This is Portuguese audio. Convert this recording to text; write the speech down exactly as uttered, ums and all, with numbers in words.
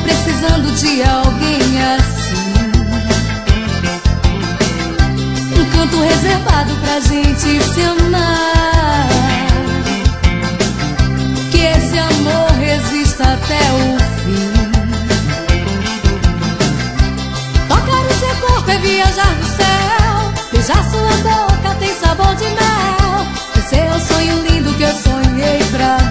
precisando de alguém assim. Um canto reservado pra gente se amar. Que esse amor resista até o fim. Tocar o seu corpo é viajar no céu. Beijar sua boca tem sabor de mel. Esse é o sonho lindo que eu sonhei pra